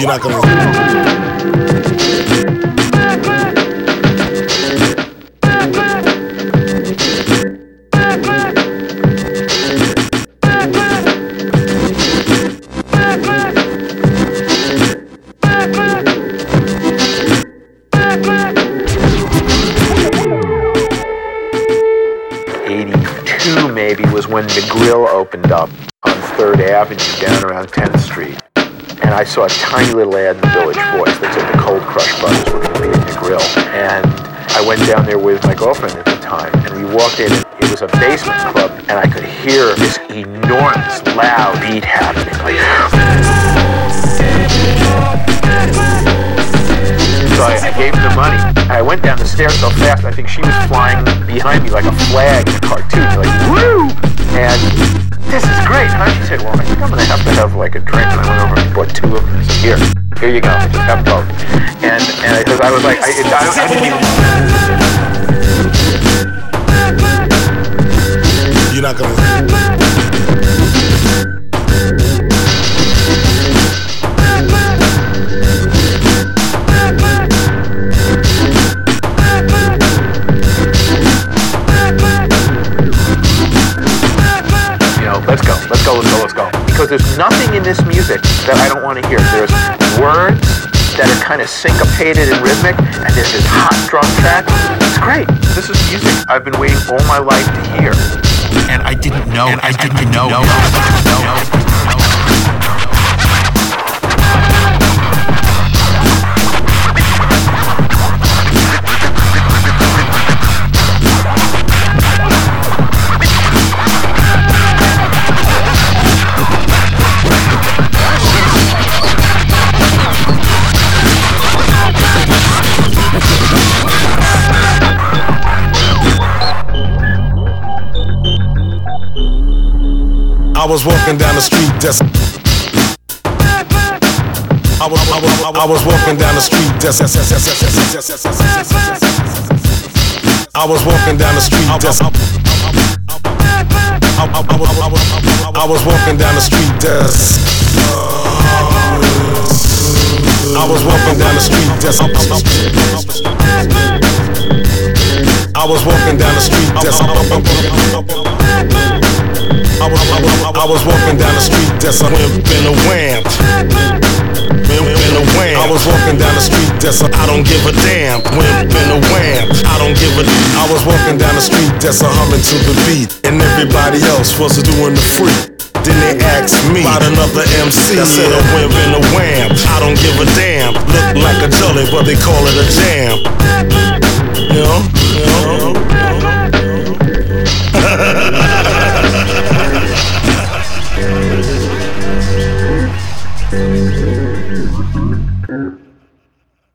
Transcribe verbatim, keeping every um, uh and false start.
You're not gonna. eighty-two maybe was when the Grill opened up on third Avenue down around tenth Street. And I saw a tiny little ad in the Village Voice that said the Cold Crush Brothers were going to be at the Grill. And I went down there with my girlfriend at the time, and we walked in, and it was a basement club, and I could hear this enormous, loud beat happening. Like, so I, I gave her the money. I went down the stairs so fast, I think she was flying behind me like a flag in a cartoon. Like, woo! And this is great, huh? She said, well, I think I'm going to have to have like a drink. And I went over and bought two of them. I said, here, here you go. Just have both. And and because I, I was like, I, I, I didn't even... You're not going to... Let's go, let's go, let's go, let's go. Because there's nothing in this music that I don't want to hear. There's words that are kind of syncopated and rhythmic, and there's this hot drum track. It's great. This is music I've been waiting all my life to hear. And I didn't know, and I didn't know, know, know, know. I was walking down the street, just I was, I was, I was walking down the street, just I was walking down the street, just I was walking down the street, just I was walking down the street, just I was walking down the street, just I was, I, was, I was walking down the street, that's a wimp and a wham. Wimp and a wham. I was walking down the street, that's a I don't give a damn. Wimp and a wham. I don't give a. I was walking down the street, that's a humming to the beat, and everybody else was doing the free. Then they asked me about another M C. I said a wimp and a wham. I don't give a damn. Look like a jelly, but they call it a jam. You know, you know, you know.